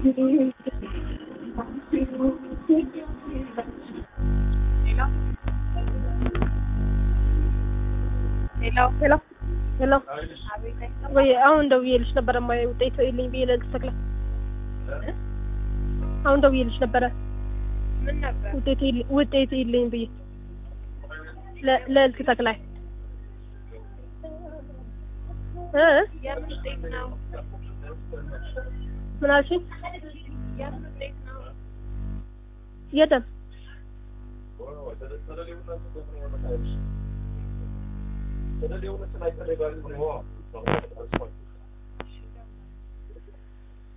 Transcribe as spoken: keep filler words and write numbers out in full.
ሄሎ ሄሎ ሄሎ ወይ አሁን ደውዬልሽ ነበር ማይ ውጤት ይልኝ ቢለ ተከለ አሁን ደውዬልሽ ነበር ምን ነበር ውጤት ውጤት ይልኝ ቢ ለልት ተከላይ እ ያምጤት ነው ምን አልሽ ያምጤት ነው የደም ተደለውና ተላይ ተደጋግሞ ነው